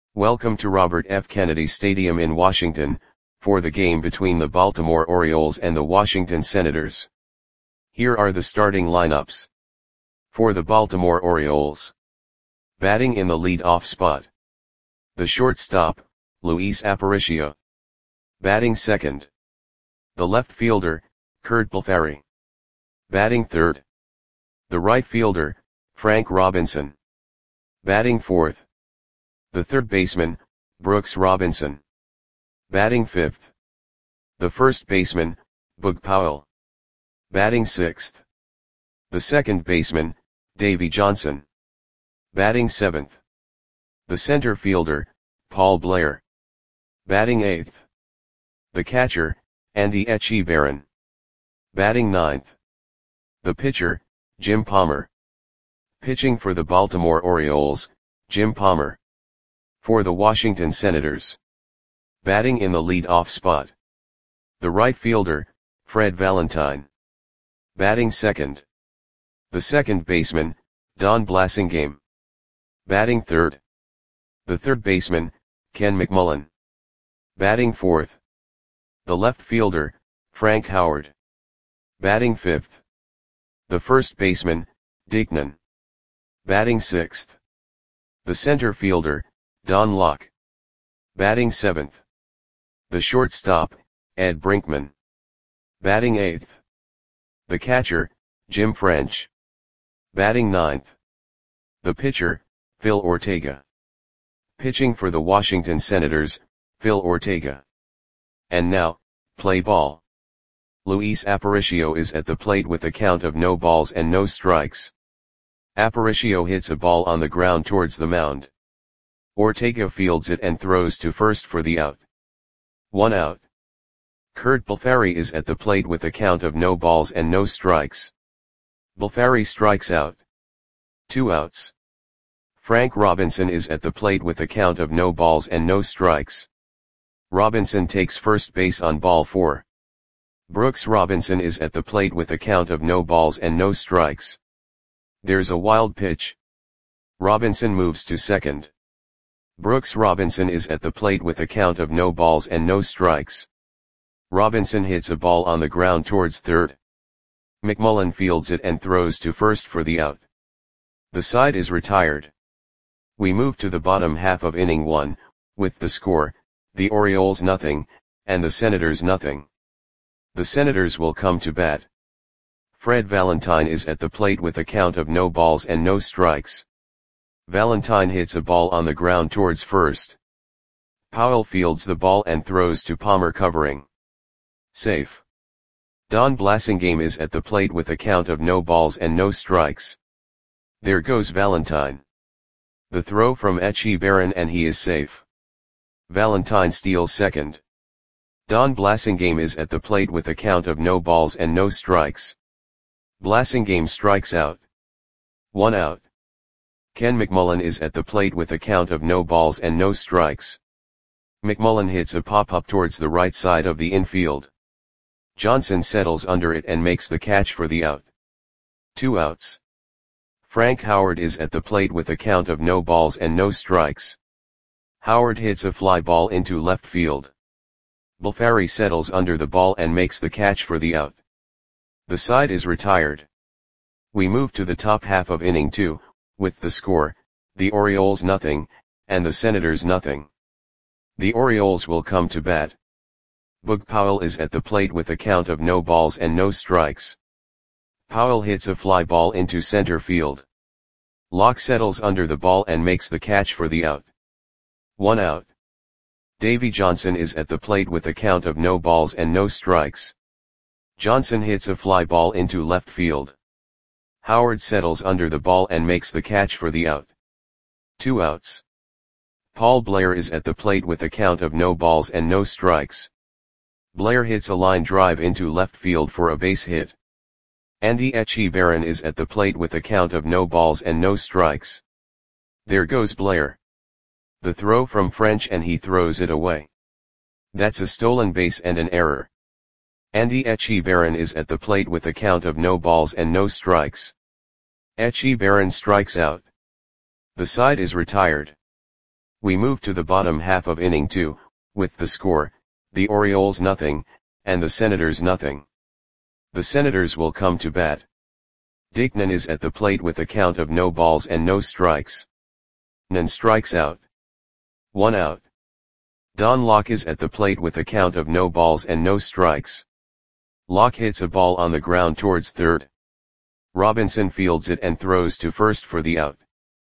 Welcome to Robert F. Kennedy Stadium in Washington, for the game between the Baltimore Orioles and the Washington Senators. Here are the starting lineups. For the Baltimore Orioles. Batting in the lead-off spot. The shortstop, Luis Aparicio. Batting second. The left fielder, Curt Blefary. Batting third. The right fielder, Frank Robinson. Batting fourth. The third baseman, Brooks Robinson. Batting fifth. The first baseman, Bug Powell. Batting sixth. The second baseman, Davey Johnson. Batting seventh. The center fielder, Paul Blair. Batting eighth. The catcher, Andy Etchebarren. Batting ninth. The pitcher, Jim Palmer. Pitching for the Baltimore Orioles, Jim Palmer. For the Washington Senators. Batting in the lead-off spot. The right fielder, Fred Valentine. Batting second. The second baseman, Don Blasingame. Batting third. The third baseman, Ken McMullen. Batting fourth. The left fielder, Frank Howard. Batting fifth. The first baseman, Dick Nunn. Batting sixth. The center fielder, Don Locke. Batting seventh. The shortstop, Ed Brinkman. Batting eighth. The catcher, Jim French. Batting ninth. The pitcher, Phil Ortega. Pitching for the Washington Senators, Phil Ortega. And now, play ball. Luis Aparicio is at the plate with a count of no balls and no strikes. Aparicio hits a ball on the ground towards the mound. Ortega fields it and throws to first for the out. 1 out. Curt Blefary is at the plate with a count of no balls and no strikes. Blefary strikes out. 2 outs. Frank Robinson is at the plate with a count of no balls and no strikes. Robinson takes first base on ball 4. Brooks Robinson is at the plate with a count of no balls and no strikes. There's a wild pitch. Robinson moves to second. Brooks Robinson is at the plate with a count of no balls and no strikes. Robinson hits a ball on the ground towards third. McMullen fields it and throws to first for the out. The side is retired. We move to the bottom half of inning 1, with the score, the Orioles nothing, and the Senators nothing. The Senators will come to bat. Fred Valentine is at the plate with a count of no balls and no strikes. Valentine hits a ball on the ground towards first. Powell fields the ball and throws to Palmer covering. Safe. Don Blasingame is at the plate with a count of no balls and no strikes. There goes Valentine. The throw from Etchebarren and he is safe. Valentine steals second. Don Blasingame is at the plate with a count of no balls and no strikes. Blasingame strikes out. 1 out. Ken McMullen is at the plate with a count of no balls and no strikes. McMullen hits a pop-up towards the right side of the infield. Johnson settles under it and makes the catch for the out. 2 outs. Frank Howard is at the plate with a count of no balls and no strikes. Howard hits a fly ball into left field. Blefary settles under the ball and makes the catch for the out. The side is retired. We move to the top half of inning 2, with the score, the Orioles nothing, and the Senators nothing. The Orioles will come to bat. Bug Powell is at the plate with a count of no balls and no strikes. Powell hits a fly ball into center field. Locke settles under the ball and makes the catch for the out. 1 out. Davey Johnson is at the plate with a count of no balls and no strikes. Johnson hits a fly ball into left field. Howard settles under the ball and makes the catch for the out. 2 outs. Paul Blair is at the plate with a count of no balls and no strikes. Blair hits a line drive into left field for a base hit. Andy Etchebarren is at the plate with a count of no balls and no strikes. There goes Blair. The throw from French and he throws it away. That's a stolen base and an error. Andy Etchebarren is at the plate with a count of no balls and no strikes. Etchebarren strikes out. The side is retired. We move to the bottom half of inning 2, with the score, the Orioles nothing, and the Senators nothing. The Senators will come to bat. Dick Nunn is at the plate with a count of no balls and no strikes. Nunn strikes out. 1 out. Don Locke is at the plate with a count of no balls and no strikes. Locke hits a ball on the ground towards third. Robinson fields it and throws to first for the out.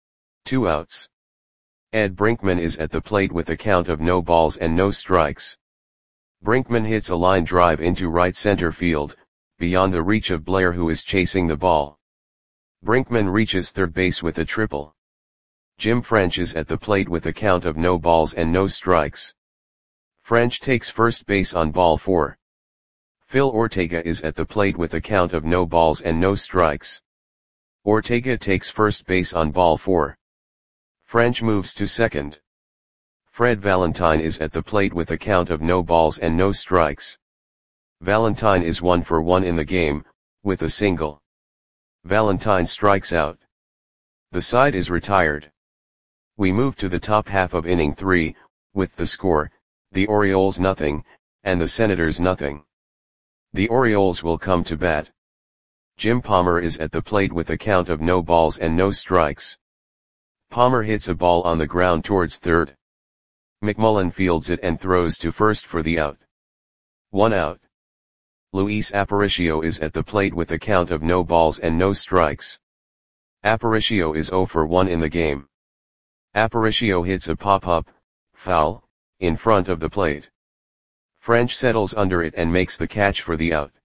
2 outs. Ed Brinkman is at the plate with a count of no balls and no strikes. Brinkman hits a line drive into right center field, beyond the reach of Blair, who is chasing the ball. Brinkman reaches third base with a triple. Jim French is at the plate with a count of no balls and no strikes. French takes first base on ball 4. Phil Ortega is at the plate with a count of no balls and no strikes. Ortega takes first base on ball 4. French moves to second. Fred Valentine is at the plate with a count of no balls and no strikes. Valentine is 1 for 1 in the game, with a single. Valentine strikes out. The side is retired. We move to the top half of inning 3, with the score, the Orioles nothing, and the Senators nothing. The Orioles will come to bat. Jim Palmer is at the plate with a count of no balls and no strikes. Palmer hits a ball on the ground towards third. McMullen fields it and throws to first for the out. 1 out. Luis Aparicio is at the plate with a count of no balls and no strikes. Aparicio is 0 for 1 in the game. Aparicio hits a pop-up, foul, in front of the plate. French settles under it and makes the catch for the out.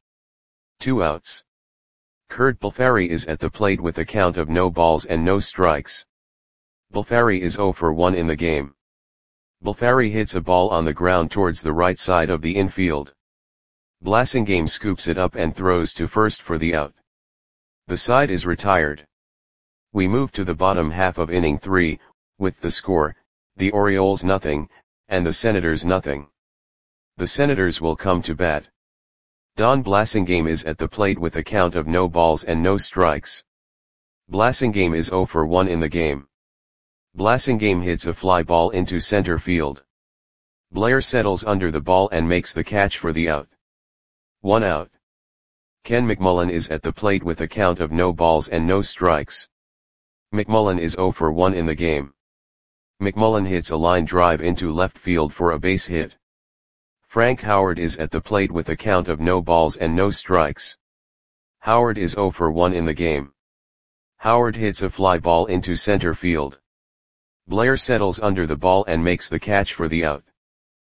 2 outs. Kurt Balfari is at the plate with a count of no balls and no strikes. Balfari is 0 for 1 in the game. Balfari hits a ball on the ground towards the right side of the infield. Blasingame scoops it up and throws to first for the out. The side is retired. We move to the bottom half of inning 3, with the score, the Orioles nothing, and the Senators nothing. The Senators will come to bat. Don Blasingame is at the plate with a count of no balls and no strikes. Blasingame is 0 for 1 in the game. Blasingame hits a fly ball into center field. Blair settles under the ball and makes the catch for the out. 1 out. Ken McMullen is at the plate with a count of no balls and no strikes. McMullen is 0 for 1 in the game. McMullen hits a line drive into left field for a base hit. Frank Howard is at the plate with a count of no balls and no strikes. Howard is 0 for 1 in the game. Howard hits a fly ball into center field. Blair settles under the ball and makes the catch for the out.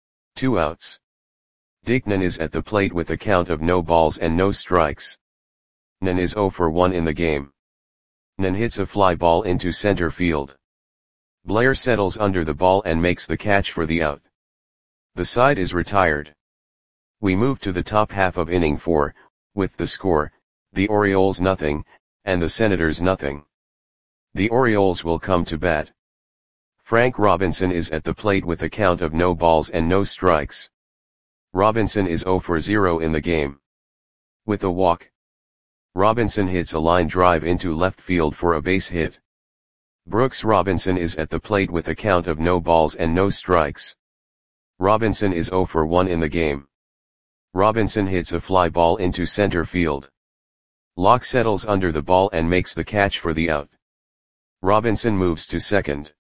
2 outs. Dick Nunn is at the plate with a count of no balls and no strikes. Nunn is 0 for 1 in the game. Nunn hits a fly ball into center field. Blair settles under the ball and makes the catch for the out. The side is retired. We move to the top half of inning 4, with the score, the Orioles nothing, and the Senators nothing. The Orioles will come to bat. Frank Robinson is at the plate with a count of no balls and no strikes. Robinson is 0 for 0 in the game. With a walk. Robinson hits a line drive into left field for a base hit. Brooks Robinson is at the plate with a count of no balls and no strikes. Robinson is 0 for 1 in the game. Robinson hits a fly ball into center field. Locke settles under the ball and makes the catch for the out. Robinson moves to second.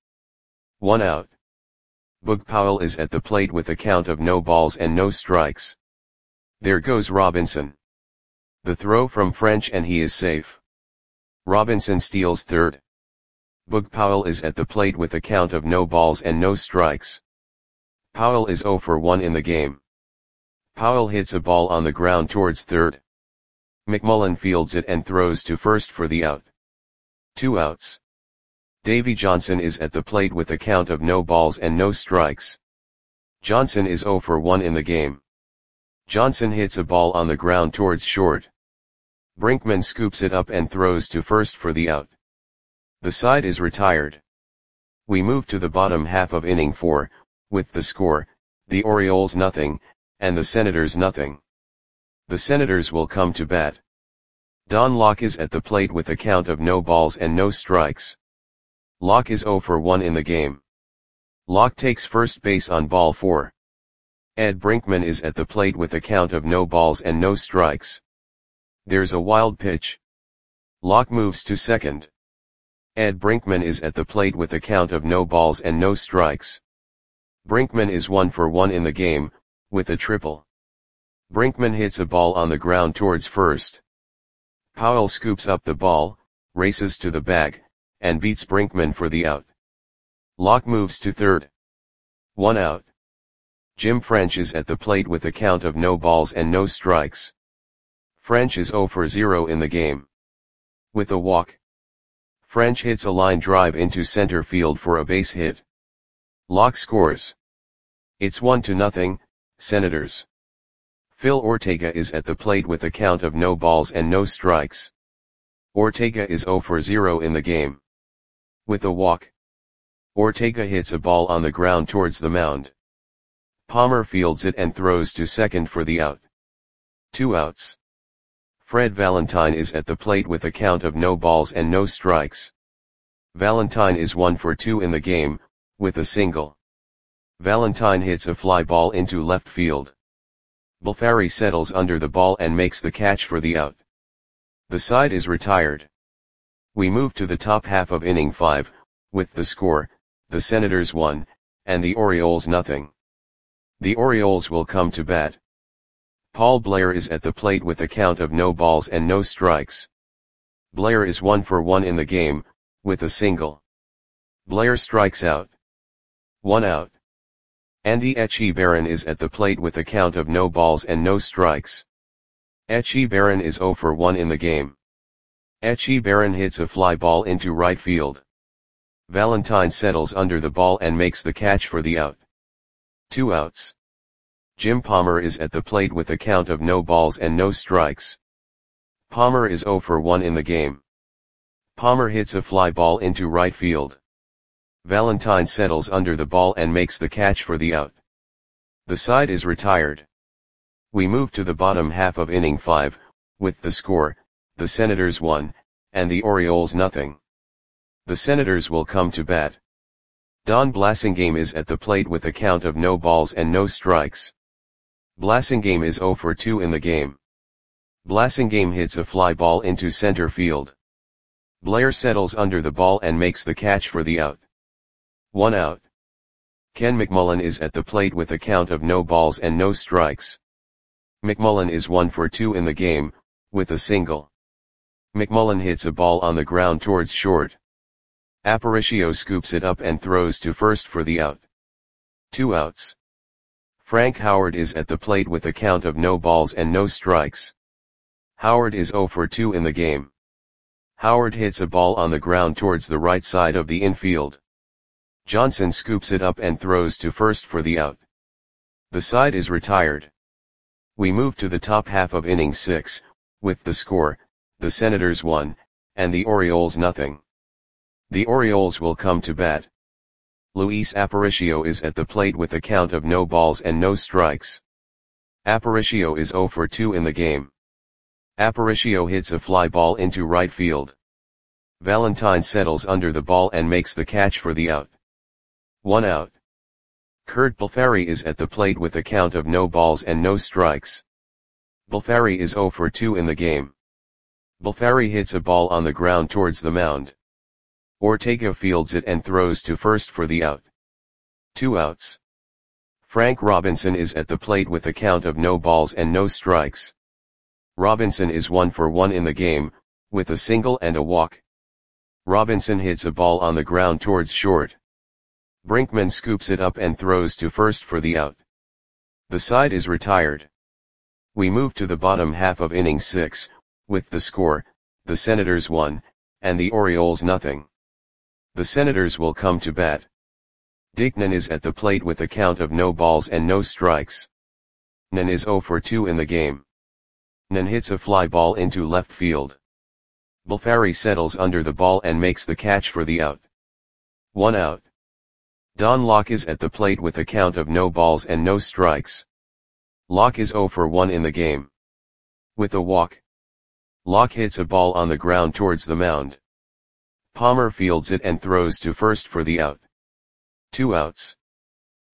1 out. Boog Powell is at the plate with a count of no balls and no strikes. There goes Robinson. The throw from French and he is safe. Robinson steals third. Boog Powell is at the plate with a count of no balls and no strikes. Powell is 0 for 1 in the game. Powell hits a ball on the ground towards third. McMullen fields it and throws to first for the out. 2 outs. Davy Johnson is at the plate with a count of no balls and no strikes. Johnson is 0 for 1 in the game. Johnson hits a ball on the ground towards short. Brinkman scoops it up and throws to first for the out. The side is retired. We move to the bottom half of inning 4, with the score, the Orioles nothing, and the Senators nothing. The Senators will come to bat. Don Locke is at the plate with a count of no balls and no strikes. Locke is 0 for 1 in the game. Locke takes first base on ball 4. Ed Brinkman is at the plate with a count of no balls and no strikes. There's a wild pitch. Locke moves to second. Ed Brinkman is at the plate with a count of no balls and no strikes. Brinkman is 1 for 1 in the game, with a triple. Brinkman hits a ball on the ground towards first. Powell scoops up the ball, races to the bag, and beats Brinkman for the out. Locke moves to third. 1 out. Jim French is at the plate with a count of no balls and no strikes. French is 0 for 0 in the game. With a walk, French hits a line drive into center field for a base hit. Locke scores. It's 1-0, Senators. Phil Ortega is at the plate with a count of no balls and no strikes. Ortega is 0 for 0 in the game. With a walk, Ortega hits a ball on the ground towards the mound. Palmer fields it and throws to second for the out. 2 outs. Fred Valentine is at the plate with a count of no balls and no strikes. Valentine is 1 for 2 in the game, with a single. Valentine hits a fly ball into left field. Balfari settles under the ball and makes the catch for the out. The side is retired. We move to the top half of inning 5, with the score, the Senators 1, and the Orioles 0. The Orioles will come to bat. Paul Blair is at the plate with a count of no balls and no strikes. Blair is 1 for 1 in the game, with a single. Blair strikes out. 1 out. Andy Etchebarren is at the plate with a count of no balls and no strikes. Etchebarren is 0 for 1 in the game. Etchebarren hits a fly ball into right field. Valentine settles under the ball and makes the catch for the out. 2 outs. Jim Palmer is at the plate with a count of no balls and no strikes. Palmer is 0 for 1 in the game. Palmer hits a fly ball into right field. Valentine settles under the ball and makes the catch for the out. The side is retired. We move to the bottom half of inning 5, with the score, the Senators 1, and the Orioles 0. The Senators will come to bat. Don Blasingame is at the plate with a count of no balls and no strikes. Blasingame is 0 for 2 in the game. Blasingame hits a fly ball into center field. Blair settles under the ball and makes the catch for the out. 1 out. Ken McMullen is at the plate with a count of no balls and no strikes. McMullen is 1 for 2 in the game, with a single. McMullen hits a ball on the ground towards short. Aparicio scoops it up and throws to first for the out. 2 outs. Frank Howard is at the plate with a count of no balls and no strikes. Howard is 0 for 2 in the game. Howard hits a ball on the ground towards the right side of the infield. Johnson scoops it up and throws to first for the out. The side is retired. We move to the top half of inning 6, with the score, the Senators 1, and the Orioles 0. The Orioles will come to bat. Luis Aparicio is at the plate with a count of no balls and no strikes. Aparicio is 0 for 2 in the game. Aparicio hits a fly ball into right field. Valentine settles under the ball and makes the catch for the out. 1 out. Kurt Balfari is at the plate with a count of no balls and no strikes. Balfari is 0 for 2 in the game. Balfari hits a ball on the ground towards the mound. Ortega fields it and throws to first for the out. 2 outs. Frank Robinson is at the plate with a count of no balls and no strikes. Robinson is 1 for 1 in the game, with a single and a walk. Robinson hits a ball on the ground towards short. Brinkman scoops it up and throws to first for the out. The side is retired. We move to the bottom half of inning 6, with the score, the Senators 1, and the Orioles 0. The Senators will come to bat. Dick Nen is at the plate with a count of no balls and no strikes. Nen is 0 for 2 in the game. Nen hits a fly ball into left field. Balfari settles under the ball and makes the catch for the out. 1 out. Don Locke is at the plate with a count of no balls and no strikes. Locke is 0 for 1 in the game. With a walk, Locke hits a ball on the ground towards the mound. Palmer fields it and throws to first for the out. 2 outs.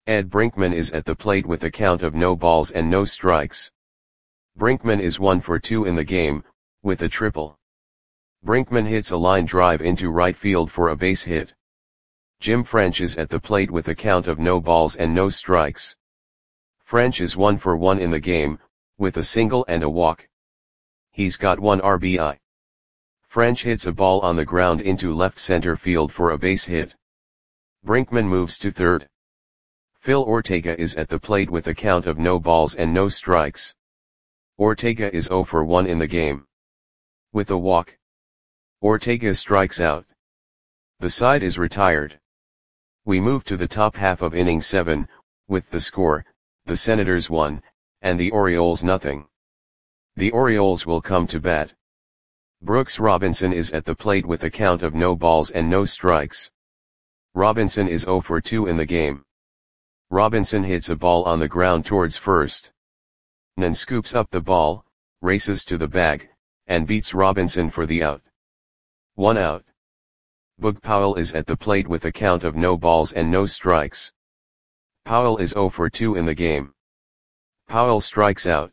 Ed Brinkman is at the plate with a count of no balls and no strikes. Brinkman is 1 for 2 in the game, with a triple. Brinkman hits a line drive into right field for a base hit. Jim French is at the plate with a count of no balls and no strikes. French is 1 for 1 in the game, with a single and a walk. He's got 1 RBI. French hits a ball on the ground into left center field for a base hit. Brinkman moves to third. Phil Ortega is at the plate with a count of no balls and no strikes. Ortega is 0 for 1 in the game. With a walk, Ortega strikes out. The side is retired. We move to the top half of inning 7, with the score, the Senators 1, and the Orioles nothing. The Orioles will come to bat. Brooks Robinson is at the plate with a count of no balls and no strikes. Robinson is 0 for 2 in the game. Robinson hits a ball on the ground towards first. Nan scoops up the ball, races to the bag, and beats Robinson for the out. 1 out. Boog Powell is at the plate with a count of no balls and no strikes. Powell is 0 for 2 in the game. Powell strikes out.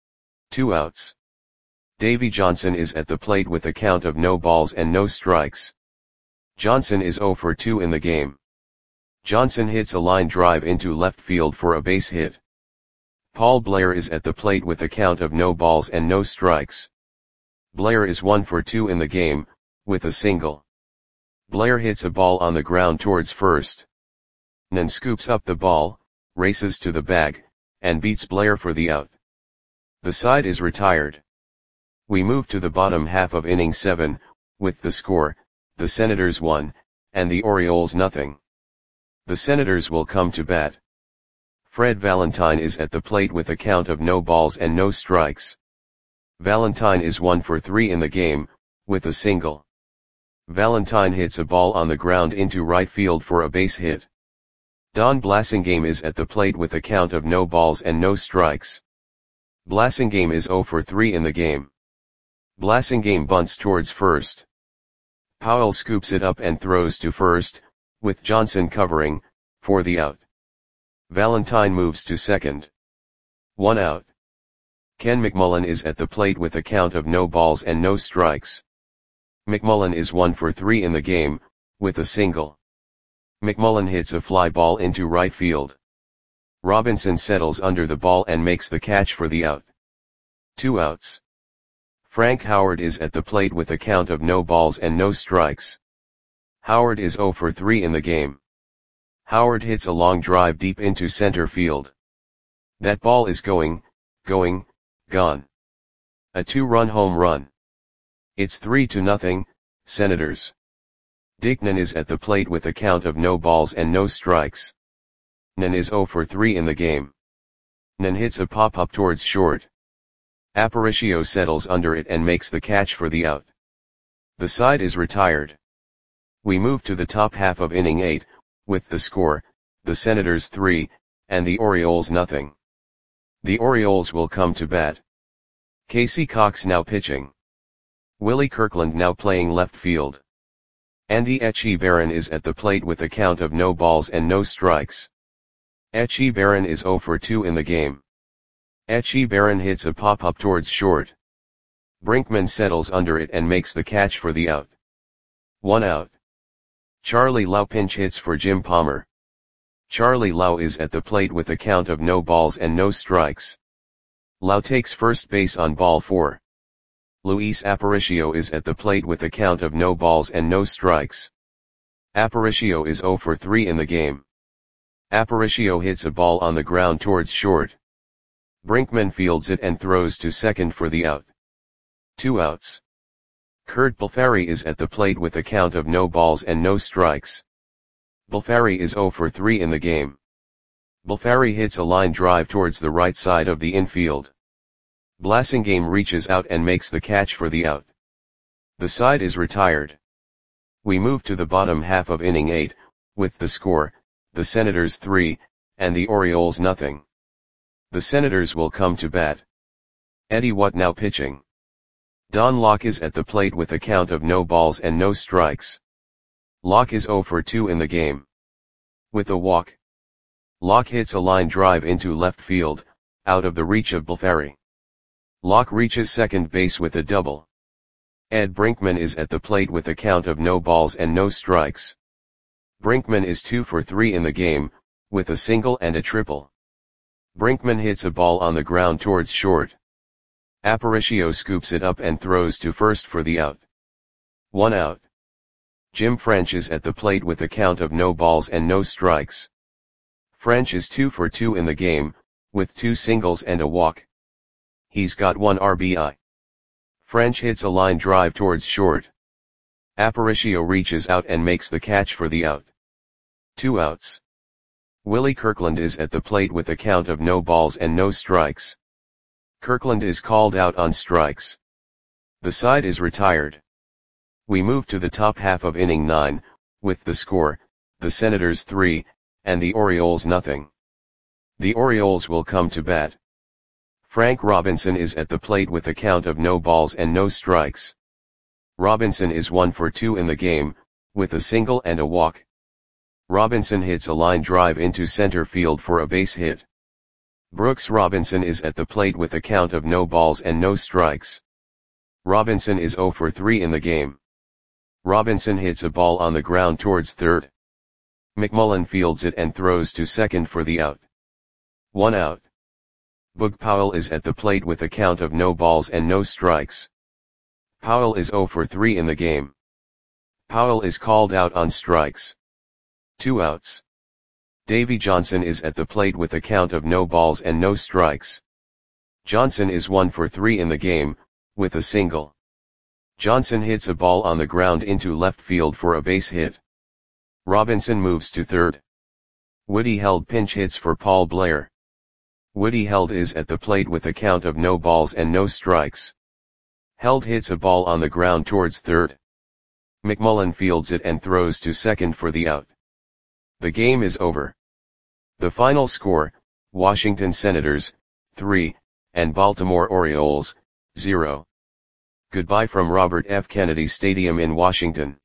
2 outs. Davy Johnson is at the plate with a count of no balls and no strikes. Johnson is 0 for 2 in the game. Johnson hits a line drive into left field for a base hit. Paul Blair is at the plate with a count of no balls and no strikes. Blair is 1 for 2 in the game, with a single. Blair hits a ball on the ground towards first. Nan scoops up the ball, races to the bag, and beats Blair for the out. The side is retired. We move to the bottom half of inning 7, with the score, the Senators 1, and the Orioles nothing. The Senators will come to bat. Fred Valentine is at the plate with a count of no balls and no strikes. Valentine is 1 for 3 in the game, with a single. Valentine hits a ball on the ground into right field for a base hit. Don Blasingame is at the plate with a count of no balls and no strikes. Blasingame is 0 for 3 in the game. Blasingame bunts towards first. Powell scoops it up and throws to first, with Johnson covering, for the out. Valentine moves to second. 1 out. Ken McMullen is at the plate with a count of no balls and no strikes. McMullen is 1 for 3 in the game, with a single. McMullen hits a fly ball into right field. Robinson settles under the ball and makes the catch for the out. 2 outs. Frank Howard is at the plate with a count of no balls and no strikes. Howard is 0 for 3 in the game. Howard hits a long drive deep into center field. That ball is gone. A 2-run home run. It's 3-0, Senators. Dick Nan is at the plate with a count of no balls and no strikes. Nan is 0 for 3 in the game. Nan hits a pop-up towards short. Aparicio settles under it and makes the catch for the out. The side is retired. We move to the top half of inning 8, with the score, the Senators 3, and the Orioles nothing. The Orioles will come to bat. Casey Cox now pitching. Willie Kirkland now playing left field. Andy Etchebarren is at the plate with a count of no balls and no strikes. Etchebarren is 0 for 2 in the game. Etchebarren hits a pop-up towards short. Brinkman settles under it and makes the catch for the out. 1 out. Charlie Lau pinch hits for Jim Palmer. Charlie Lau is at the plate with a count of no balls and no strikes. Lau takes first base on ball 4. Luis Aparicio is at the plate with a count of no balls and no strikes. Aparicio is 0 for 3 in the game. Aparicio hits a ball on the ground towards short. Brinkman fields it and throws to second for the out. 2 outs. Kurt Balfari is at the plate with a count of no balls and no strikes. Balfari is 0 for 3 in the game. Balfari hits a line drive towards the right side of the infield. Blasingame reaches out and makes the catch for the out. The side is retired. We move to the bottom half of inning 8, with the score, the Senators 3, and the Orioles nothing. The Senators will come to bat. Eddie Watt now pitching. Don Locke is at the plate with a count of no balls and no strikes. Locke is 0 for 2 in the game. With a walk. Locke hits a line drive into left field, out of the reach of Blefary. Locke reaches second base with a double. Ed Brinkman is at the plate with a count of no balls and no strikes. Brinkman is 2 for 3 in the game, with a single and a triple. Brinkman hits a ball on the ground towards short. Aparicio scoops it up and throws to first for the out. 1 out. Jim French is at the plate with a count of no balls and no strikes. French is 2 for 2 in the game, with 2 singles and a walk. He's got 1 RBI. French hits a line drive towards short. Aparicio reaches out and makes the catch for the out. 2 outs. Willie Kirkland is at the plate with a count of no balls and no strikes. Kirkland is called out on strikes. The side is retired. We move to the top half of inning 9, with the score, the Senators 3, and the Orioles nothing. The Orioles will come to bat. Frank Robinson is at the plate with a count of no balls and no strikes. Robinson is 1 for 2 in the game, with a single and a walk. Robinson hits a line drive into center field for a base hit. Brooks Robinson is at the plate with a count of no balls and no strikes. Robinson is 0 for 3 in the game. Robinson hits a ball on the ground towards third. McMullen fields it and throws to second for the out. 1 out. Boog Powell is at the plate with a count of no balls and no strikes. Powell is 0 for 3 in the game. Powell is called out on strikes. 2 outs. Davy Johnson is at the plate with a count of no balls and no strikes. Johnson is 1 for 3 in the game, with a single. Johnson hits a ball on the ground into left field for a base hit. Robinson moves to third. Woody Held pinch hits for Paul Blair. Woody Held is at the plate with a count of no balls and no strikes. Held hits a ball on the ground towards third. McMullen fields it and throws to second for the out. The game is over. The final score, Washington Senators, 3, and Baltimore Orioles, 0. Goodbye from Robert F. Kennedy Stadium in Washington.